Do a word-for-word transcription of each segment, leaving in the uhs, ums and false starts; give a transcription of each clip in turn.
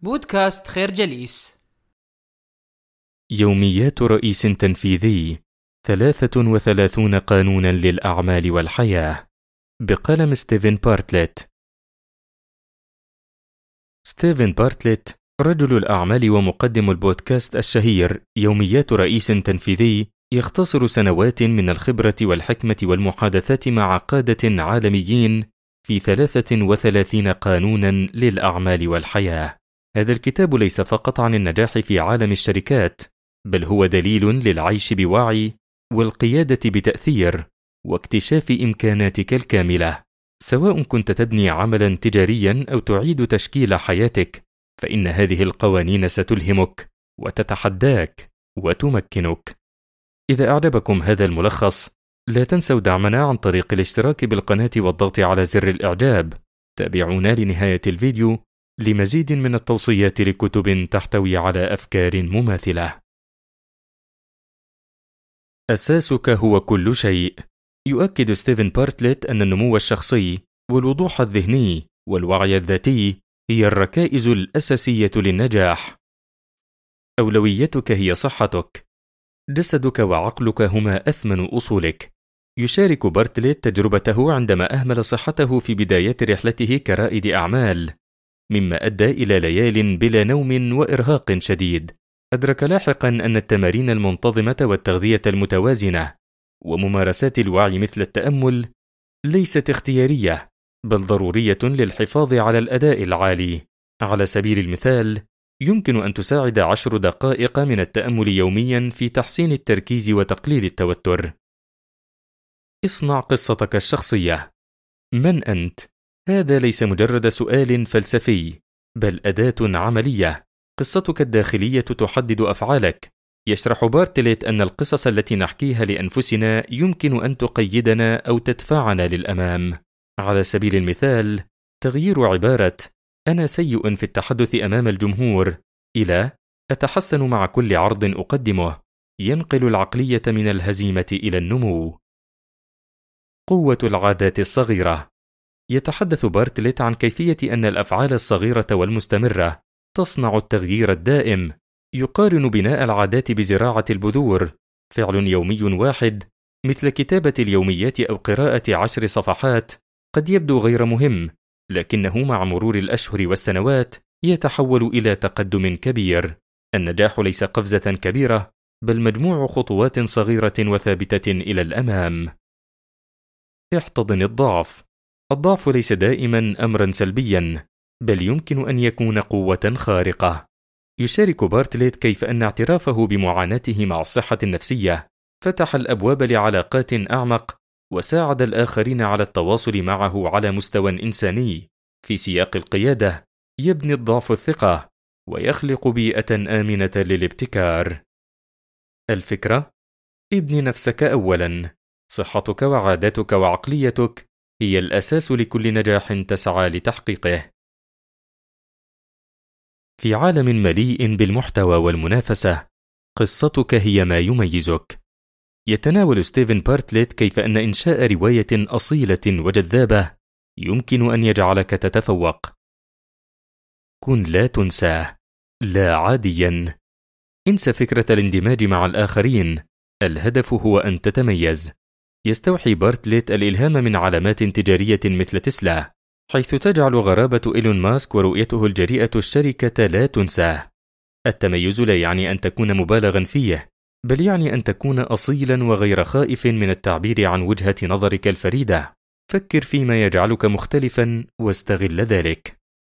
بودكاست خير جليس. يوميات رئيس تنفيذي، ثلاثة وثلاثون قانونا للأعمال والحياة، بقلم ستيفن بارتلت. ستيفن بارتلت رجل الأعمال ومقدم البودكاست الشهير يوميات رئيس تنفيذي، يختصر سنوات من الخبرة والحكمة والمحادثات مع قادة عالميين في ثلاثة وثلاثين قانونا للأعمال والحياة. هذا الكتاب ليس فقط عن النجاح في عالم الشركات، بل هو دليل للعيش بوعي والقيادة بتأثير واكتشاف إمكاناتك الكاملة. سواء كنت تبني عملا تجاريا أو تعيد تشكيل حياتك، فإن هذه القوانين ستلهمك وتتحداك وتمكنك. إذا أعجبكم هذا الملخص، لا تنسوا دعمنا عن طريق الاشتراك بالقناة والضغط على زر الإعجاب. تابعونا لنهاية الفيديو لمزيد من التوصيات لكتب تحتوي على أفكار مماثلة. أساسك هو كل شيء. يؤكد ستيفن بارتلت أن النمو الشخصي والوضوح الذهني والوعي الذاتي هي الركائز الأساسية للنجاح. أولويتك هي صحتك. جسدك وعقلك هما أثمن أصولك. يشارك بارتلت تجربته عندما أهمل صحته في بدايات رحلته كرائد أعمال، مما أدى إلى ليال بلا نوم وإرهاق شديد. أدرك لاحقا أن التمارين المنتظمة والتغذية المتوازنة وممارسات الوعي مثل التأمل ليست اختيارية، بل ضرورية للحفاظ على الأداء العالي. على سبيل المثال، يمكن أن تساعد عشر دقائق من التأمل يوميا في تحسين التركيز وتقليل التوتر. اصنع قصتك الشخصية. من أنت؟ هذا ليس مجرد سؤال فلسفي، بل أداة عملية. قصتك الداخلية تحدد أفعالك. يشرح بارتلت أن القصص التي نحكيها لأنفسنا يمكن أن تقيدنا أو تدفعنا للأمام. على سبيل المثال، تغيير عبارة أنا سيء في التحدث أمام الجمهور إلى أتحسن مع كل عرض أقدمه ينقل العقلية من الهزيمة إلى النمو. قوة العادات الصغيرة. يتحدث بارتلت عن كيفية أن الأفعال الصغيرة والمستمرة تصنع التغيير الدائم. يقارن بناء العادات بزراعة البذور. فعل يومي واحد مثل كتابة اليوميات أو قراءة عشر صفحات قد يبدو غير مهم، لكنه مع مرور الأشهر والسنوات يتحول إلى تقدم كبير. النجاح ليس قفزة كبيرة، بل مجموع خطوات صغيرة وثابتة إلى الأمام. احتضن الضعف. الضعف ليس دائما أمرا سلبيا، بل يمكن أن يكون قوة خارقة. يشارك بارتلت كيف أن اعترافه بمعاناته مع الصحة النفسية فتح الأبواب لعلاقات أعمق وساعد الآخرين على التواصل معه على مستوى إنساني. في سياق القيادة، يبني الضعف الثقة ويخلق بيئة آمنة للابتكار. الفكرة: ابني نفسك أولا. صحتك وعاداتك وعقليتك هي الأساس لكل نجاح تسعى لتحقيقه. في عالم مليء بالمحتوى والمنافسة، قصتك هي ما يميزك. يتناول ستيفن بارتلت كيف أن إنشاء رواية أصيلة وجذابة يمكن أن يجعلك تتفوق. كن لا تنسى، لا عاديا. انسى فكرة الاندماج مع الآخرين. الهدف هو أن تتميز. يستوحي بارتلت الإلهام من علامات تجارية مثل تسلا، حيث تجعل غرابة إيلون ماسك ورؤيته الجريئة الشركة لا تنسى. التميز لا يعني أن تكون مبالغا فيه، بل يعني أن تكون أصيلا وغير خائف من التعبير عن وجهة نظرك الفريدة. فكر فيما يجعلك مختلفا واستغل ذلك.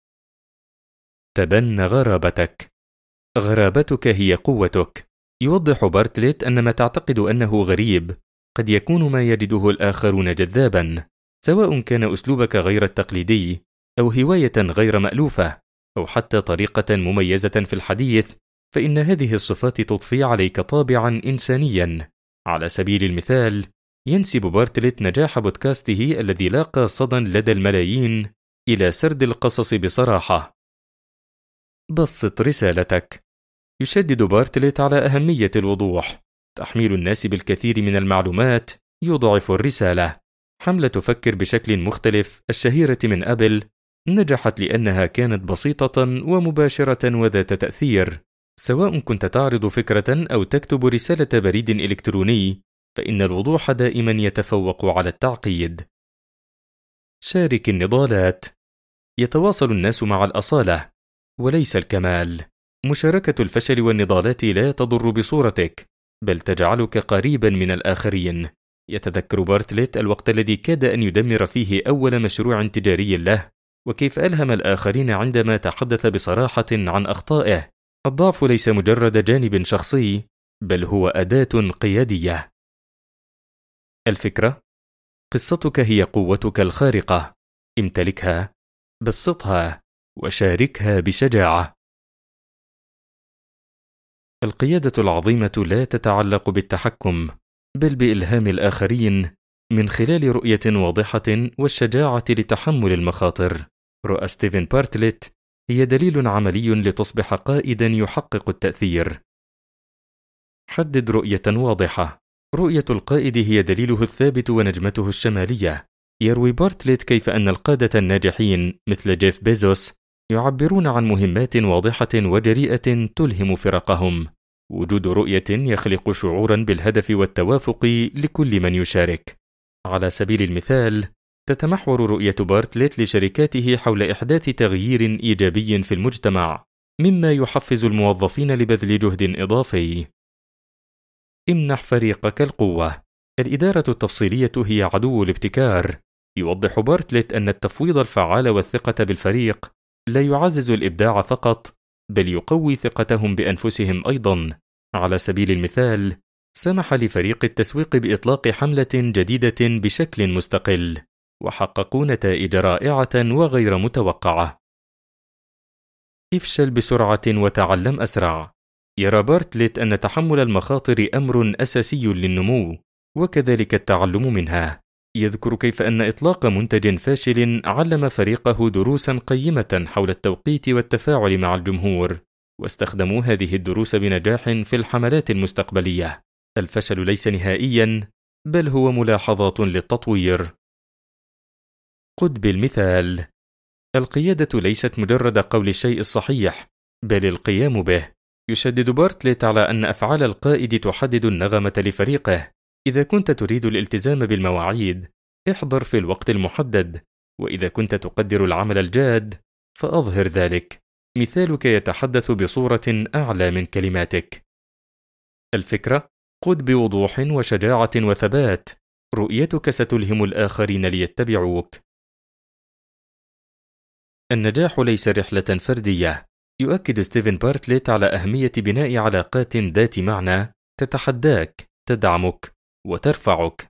تبنى غرابتك. غرابتك هي قوتك. يوضح بارتلت أن ما تعتقد أنه غريب قد يكون ما يجده الآخرون جذابا. سواء كان أسلوبك غير التقليدي أو هواية غير مألوفة أو حتى طريقة مميزة في الحديث، فإن هذه الصفات تضفي عليك طابعا إنسانيا. على سبيل المثال، ينسب بارتلت نجاح بودكاسته الذي لاقى صدى لدى الملايين إلى سرد القصص بصراحة. بسط رسالتك. يشدد بارتلت على أهمية الوضوح. تحميل الناس بالكثير من المعلومات يضعف الرسالة. حملة فكر بشكل مختلف الشهيرة من أبل نجحت لأنها كانت بسيطة ومباشرة وذات تأثير. سواء كنت تعرض فكرة أو تكتب رسالة بريد إلكتروني، فإن الوضوح دائما يتفوق على التعقيد. شارك النضالات. يتواصل الناس مع الأصالة وليس الكمال. مشاركة الفشل والنضالات لا تضر بصورتك، بل تجعلك قريبا من الآخرين. يتذكر بارتليت الوقت الذي كاد أن يدمر فيه أول مشروع تجاري له، وكيف ألهم الآخرين عندما تحدث بصراحة عن أخطائه. الضعف ليس مجرد جانب شخصي، بل هو أداة قيادية. الفكرة: قصتك هي قوتك الخارقة، امتلكها، بسطها، وشاركها بشجاعة. القيادة العظيمة لا تتعلق بالتحكم، بل بإلهام الآخرين من خلال رؤية واضحة والشجاعة لتحمل المخاطر. رؤى ستيفن بارتليت هي دليل عملي لتصبح قائدا يحقق التأثير. حدد رؤية واضحة. رؤية القائد هي دليله الثابت ونجمته الشمالية. يروي بارتليت كيف أن القادة الناجحين مثل جيف بيزوس يعبرون عن مهمات واضحة وجريئة تلهم فرقهم. وجود رؤية يخلق شعورا بالهدف والتوافق لكل من يشارك. على سبيل المثال، تتمحور رؤية بارتليت لشركاته حول إحداث تغيير إيجابي في المجتمع، مما يحفز الموظفين لبذل جهد إضافي. امنح فريقك القوة. الإدارة التفصيلية هي عدو الابتكار. يوضح بارتليت أن التفويض الفعال والثقة بالفريق لا يعزز الإبداع فقط، بل يقوي ثقتهم بأنفسهم أيضا. على سبيل المثال، سمح لفريق التسويق بإطلاق حملة جديدة بشكل مستقل، وحققوا نتائج رائعة وغير متوقعة. افشل بسرعة وتعلم أسرع. يرى بارتليت أن تحمل المخاطر أمر أساسي للنمو، وكذلك التعلم منها. يذكر كيف أن إطلاق منتج فاشل علم فريقه دروسا قيمة حول التوقيت والتفاعل مع الجمهور، واستخدموا هذه الدروس بنجاح في الحملات المستقبلية. الفشل ليس نهائيا، بل هو ملاحظات للتطوير. قد بالمثال. القيادة ليست مجرد قول الشيء الصحيح، بل القيام به. يشدد بارتليت على أن أفعال القائد تحدد النغمة لفريقه. إذا كنت تريد الالتزام بالمواعيد، احضر في الوقت المحدد، وإذا كنت تقدر العمل الجاد، فأظهر ذلك. مثالك يتحدث بصورة أعلى من كلماتك. الفكرة: قد بوضوح وشجاعة وثبات. رؤيتك ستلهم الآخرين ليتبعوك. النجاح ليس رحلة فردية. يؤكد ستيفن بارتليت على أهمية بناء علاقات ذات معنى تتحداك، تدعمك، وترفعك.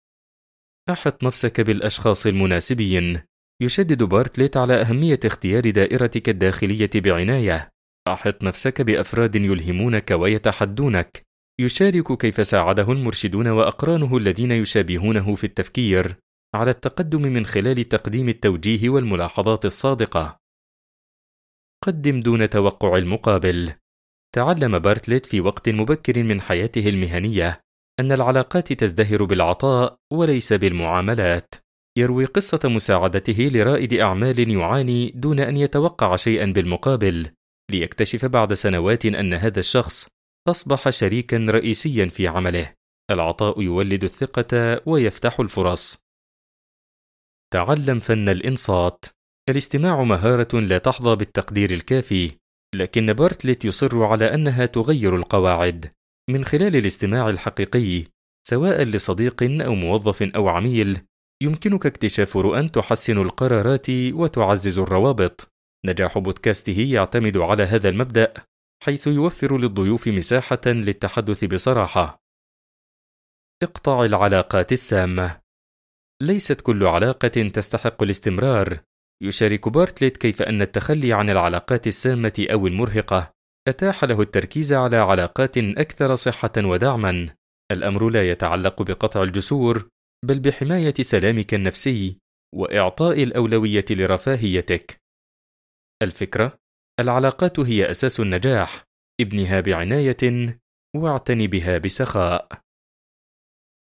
أحط نفسك بالأشخاص المناسبين. يشدد بارتليت على أهمية اختيار دائرتك الداخلية بعناية. أحط نفسك بأفراد يلهمونك ويتحدونك. يشارك كيف ساعده المرشدون وأقرانه الذين يشابهونه في التفكير على التقدم من خلال تقديم التوجيه والملاحظات الصادقة. قدم دون توقع المقابل. تعلم بارتليت في وقت مبكر من حياته المهنية أن العلاقات تزدهر بالعطاء وليس بالمعاملات. يروي قصة مساعدته لرائد أعمال يعاني دون أن يتوقع شيئا بالمقابل، ليكتشف بعد سنوات أن هذا الشخص أصبح شريكا رئيسيا في عمله. العطاء يولد الثقة ويفتح الفرص. تعلم فن الإنصات. الاستماع مهارة لا تحظى بالتقدير الكافي، لكن بارتليت يصر على أنها تغير القواعد. من خلال الاستماع الحقيقي، سواء لصديق أو موظف أو عميل، يمكنك اكتشاف رؤى تحسن القرارات وتعزز الروابط. نجاح بودكاسته يعتمد على هذا المبدأ، حيث يوفر للضيوف مساحة للتحدث بصراحة. اقطع العلاقات السامة. ليست كل علاقة تستحق الاستمرار. يشارك بارتليت كيف أن التخلي عن العلاقات السامة أو المرهقة أتاح له التركيز على علاقات أكثر صحة ودعما. الأمر لا يتعلق بقطع الجسور، بل بحماية سلامك النفسي وإعطاء الأولوية لرفاهيتك. الفكرة: العلاقات هي أساس النجاح. ابنها بعناية واعتني بها بسخاء.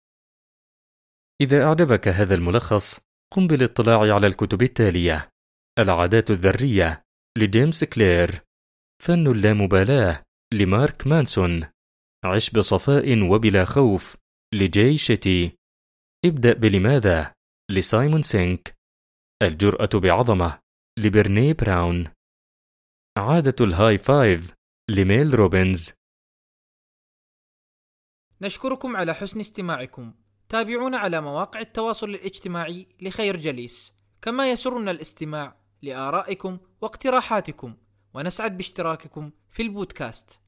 إذا أعجبك هذا الملخص، قم بالاطلاع على الكتب التالية: العادات الذرية لجيمس كلير. فن اللامبالاة لمارك مانسون. عش بصفاء وبلا خوف لجاي شيتي. ابدأ بلماذا لسايمون سينك. الجرأة بعظمة لبرني براون. عادة الهاي فايف لميل روبنز. نشكركم على حسن استماعكم. تابعونا على مواقع التواصل الاجتماعي لخير جليس، كما يسرنا الاستماع لآرائكم واقتراحاتكم، ونسعد باشتراككم في البودكاست.